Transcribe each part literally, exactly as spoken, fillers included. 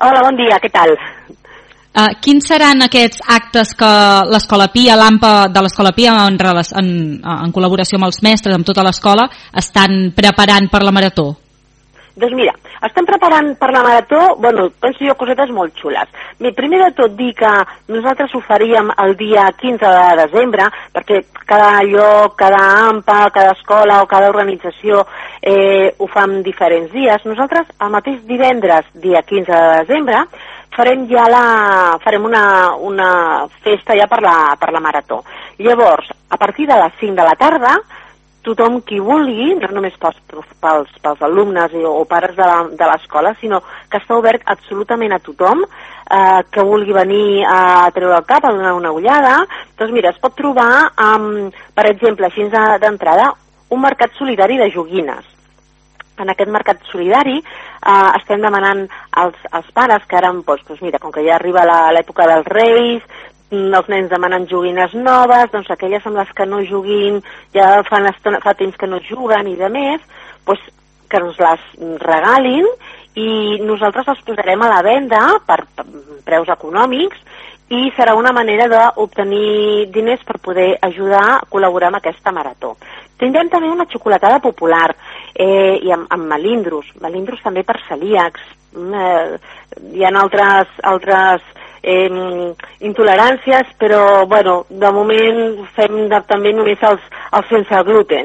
Hola, bon dia, què tal? Uh, quins seran aquests actes que l'Escola Pia, l'A M P A de l'Escola Pia, en, en, en col·laboració amb els mestres, amb tota l'escola, estan preparant per la marató? Doncs mira, estem preparant per la marató, bueno, penso jo cosetes molt xules. Bé, primer de tot dir que nosaltres ho faríem el dia quinze de desembre, perquè cada lloc, cada A M P A, cada escola o cada organització eh, ho fa en diferents dies. Nosaltres el mateix divendres, dia quinze de desembre, farem ja la, farem una, una festa ja per la, per la marató. Llavors, a partir de les cinc de la tarda, tothom qui vulgui, no només pels, pels, pels alumnes o pares de l'escola, sinó que està obert absolutament a tothom eh, que vulgui venir a treure el cap, a donar una ullada. Doncs mira, es pot trobar, amb, per exemple, així d'entrada, un mercat solidari de joguines. En aquest mercat solidari eh, estem demanant als, als pares que ara, doncs, doncs mira, com que ja arriba l'època dels Reis, els nens demanen joguines noves, doncs aquelles amb les que no juguin, ja fa, estona, fa temps que no juguen i de més, doncs que ens les regalin i nosaltres les posarem a la venda per preus econòmics i serà una manera d'obtenir diners per poder ajudar a col·laborar amb aquesta marató. Tindrem també una xocolatada popular eh, i amb, amb melindros, melindros també per celíacs. Eh, hi ha altres... altres Eh, intoleràncies, però bueno, de moment fem de, també només els, els sense gluten.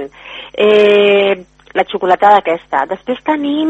Eh, la xocolatada aquesta. Després tenim,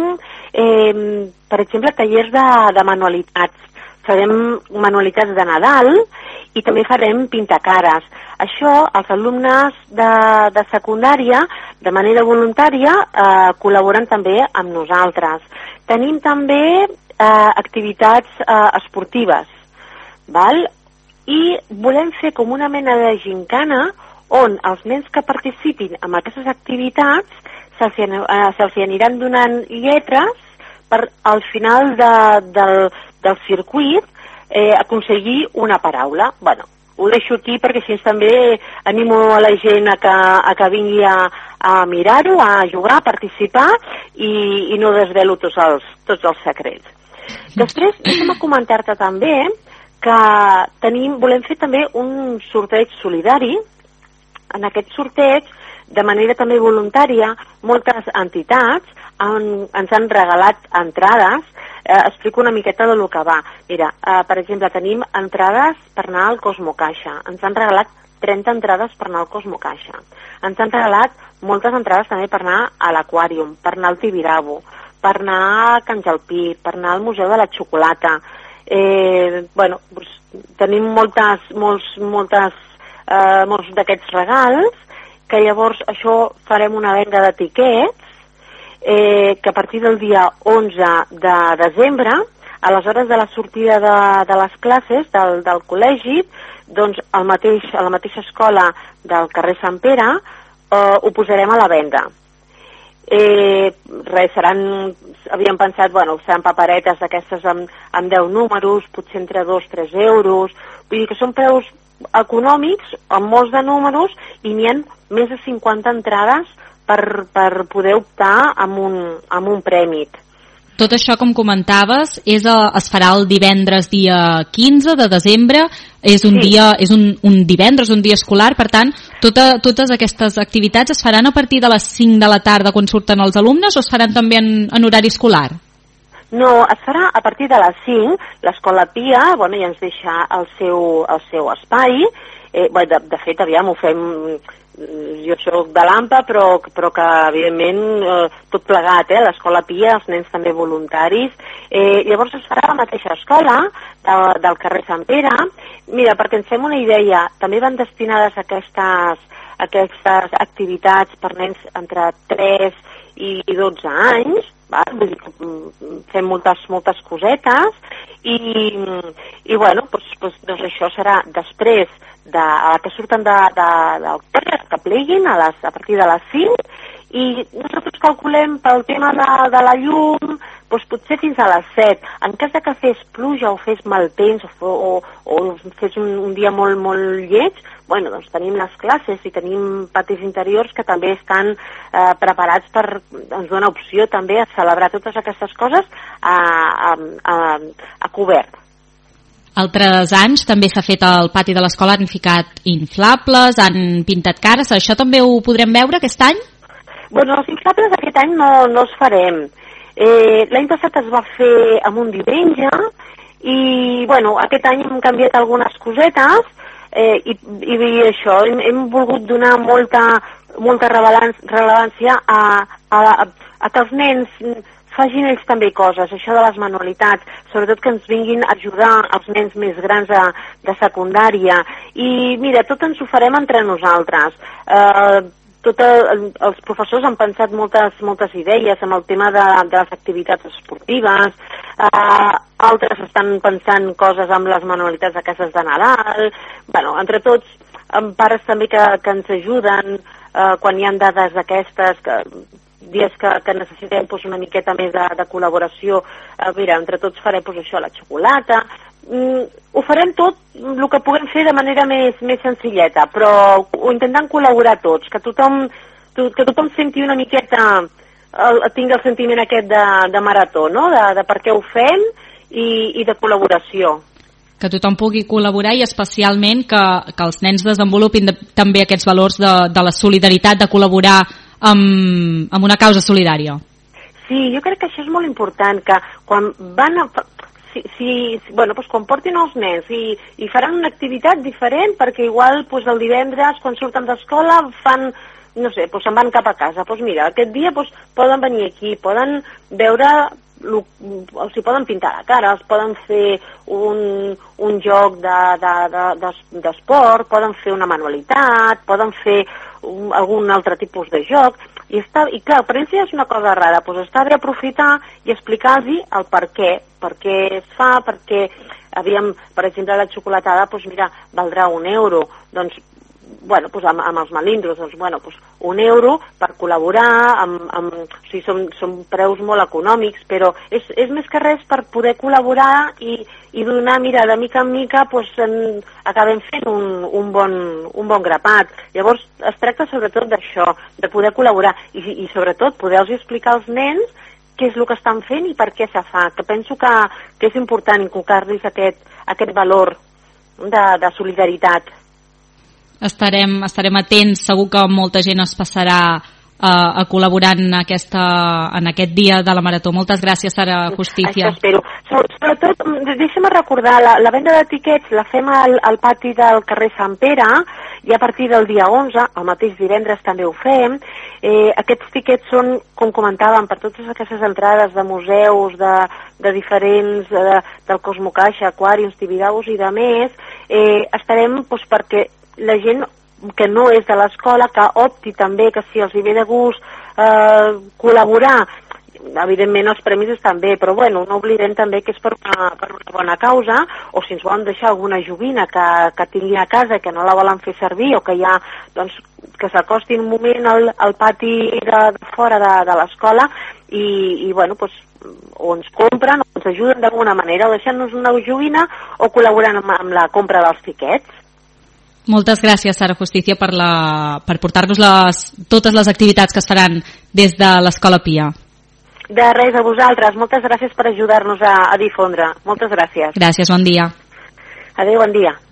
eh, per exemple, tallers de, de manualitats. Farem manualitats de Nadal i també farem pintacares. Això, els alumnes de, de secundària, de manera voluntària, eh, col·laboren també amb nosaltres. Tenim també eh, activitats eh, esportives. Val? I volem fer com una mena de gincana on els nens que participin en aquestes activitats se'ls eh, se aniran donant lletres per al final de, del, del circuit eh, aconseguir una paraula. Bueno, ho deixo aquí perquè així també animo a la gent a que, a que vingui a, a mirar-ho, a jugar, a participar i, i no desvelo tots els, tots els secrets. Després, deixa'm comentar-te també que tenim, volem fer també un sorteig solidari. En aquest sorteig, de manera també voluntària, moltes entitats han, ens han regalat entrades. Eh, explico una miqueta de lo que va. Mira, eh, per exemple, tenim entrades per anar al Cosmo Caixa. Ens han regalat trenta entrades per anar al Cosmo Caixa. Ens han regalat moltes entrades també per anar a l'Aquàrium, per anar al Tibidabo, per anar a Can Jalpí, per anar al Museu de la Xocolata. Eh, bueno, doncs, tenim moltes, molts, moltes, eh, molts d'aquests regals, que llavors això farem una venda de tiquets, eh, que a partir del dia onze de desembre, a les hores de la sortida de, de les classes del, del col·legi, doncs al mateix, a la mateixa escola del carrer Sant Pere eh, ho posarem a la venda. Eh, res, seran, havíem pensat, bueno, seran paperetes d'aquestes amb, amb deu números, potser entre dos a tres euros, vull dir que són preus econòmics, amb molts de números, i n'hi ha més de cinquanta entrades per, per poder optar amb un, amb un premi. Tot això, com comentaves, és a, es farà el divendres dia quinze de desembre, és un, sí. dia, és un, un divendres, un dia escolar, per tant, tota, totes aquestes activitats es faran a partir de les cinc de la tarda quan surten els alumnes o es faran també en, en horari escolar? No, es farà a partir de les cinc, l'Escola Pia, bueno, ja ens deixa el seu, el seu espai, eh, bueno, de, de fet, aviam, ho fem... jo soc de l'A M P A, però, però que evidentment eh, tot plegat, eh, l'Escola Pia, els nens també voluntaris. Eh, llavors es farà a la mateixa escola de, del carrer Sant Pere. Mira, perquè ens fem una idea, també van destinades a aquestes, a aquestes activitats per nens entre tres i dotze anys, val? Vull dir que fem moltes, moltes cosetes i, i bueno, doncs, doncs, doncs això serà després de, a la que surten de, de, del carrer, que pleguin a, les, a partir de les cinc i nosaltres calculem pel tema de, de la llum, doncs potser fins a les set. En cas de que fes pluja o fes mal temps o, o, o fes un, un dia molt, molt lleig, bueno, doncs tenim les classes i tenim patis interiors que també estan eh, preparats per, ens dona opció també a celebrar totes aquestes coses a, a, a, a cobert. Altres anys també s'ha fet al pati de l'escola, han ficat inflables, han pintat cares, això també ho podrem veure aquest any? Bueno, els inflables aquest any no, no els farem. Eh, L'any passat es va fer amb un diumenge i, bueno, aquest any hem canviat algunes cosetes eh, i, i això, hem, hem volgut donar molta, molta rellevància a, a, a que els nens facin ells també coses, això de les manualitats, sobretot que ens vinguin a ajudar els nens més grans de, de secundària. I mira, tot ens ho farem entre nosaltres. Eh, tot el, els professors han pensat moltes, moltes idees amb el tema de, de les activitats esportives, eh, altres estan pensant coses amb les manualitats de cases de Nadal. Bueno, entre tots, amb pares també que, que ens ajuden eh, quan hi ha dades d'aquestes, que dies que, que necessitem pues, una miqueta més de, de col·laboració. Eh, mira, entre tots farem pues, això, la xocolata. Mm, ho farem tot el que puguem fer de manera més, més senzilleta, però ho intentant col·laborar tots, que tothom, to, que tothom senti una miqueta, el, tingui el sentiment aquest de, de marató, no? de, de per què ho fem i, i de col·laboració. Que tothom pugui col·laborar i especialment que, que els nens desenvolupin de, també aquests valors de, de la solidaritat, de col·laborar amb, amb una causa solidària. Sí, jo crec que això és molt important, que quan van a... Si, si, bueno, pues quan portin els nens i, i faran una activitat diferent, perquè igual pues, el divendres quan surten d'escola fan, no sé, pues se'n van cap a casa. Pues mira, aquest dia pues, poden venir aquí, poden veure, o sigui, poden pintar la cara, es poden fer un, un joc d'esport, de, de, de, poden fer una manualitat, poden fer un, algun altre tipus de joc. I, està, i clar, per ells és una cosa rara, doncs està bé aprofitar i explicar-los el per què, per què es fa, perquè, aviam, per exemple, la xocolatada, doncs mira, valdrà un euro, doncs, bueno, doncs amb, amb els melindros, doncs, bueno, doncs un euro per col·laborar, amb, amb, o sigui, són, són preus molt econòmics, però és, és més que res per poder col·laborar i, i donar, mira, de mica en mica, doncs en, acabem fent un, un, bon, un bon grapat. Llavors, es tracta sobretot d'això, de poder col·laborar i, i sobretot poder-los explicar als nens què és el que estan fent i per què se fa, que penso que, que és important inculcar-los aquest, aquest valor de, de solidaritat. Estarem, estarem atents, segur que molta gent es passarà a, a col·laborar en, aquesta, en aquest dia de la Marató. Moltes gràcies, Sara Justicia. Això espero. Sobretot, deixa'm recordar, la, la venda de tiquets la fem al, al pati del carrer Sant Pere i a partir del dia onze, el mateix divendres també ho fem. Eh, aquests tiquets són, com comentàvem, per totes aquestes entrades de museus, de, de diferents, de, del Cosmocaixa, Aquàriums, Tibidabus i de més. Eh, estarem doncs, perquè la gent que no és de l'escola, que opti també, que si els hi ve de gust eh, col·laborar, evidentment els premis estan bé, però bueno, no oblidem també que és per una, per una bona causa, o si ens volen deixar alguna joguina que, que tingui a casa i que no la volen fer servir, o que ja, doncs, que s'acosti un moment al, al pati de, de fora de, de l'escola i, i bueno, doncs, o ens compren o ens ajuden d'alguna manera, o deixant-nos una joguina o col·laborant amb, amb la compra dels tiquets. Moltes gràcies, Sara Justicia, per, la, per portar-nos les, totes les activitats que es faran des de l'Escola Pia. De res, a vosaltres. Moltes gràcies per ajudar-nos a, a difondre. Moltes gràcies. Gràcies, bon dia. Adéu, bon dia.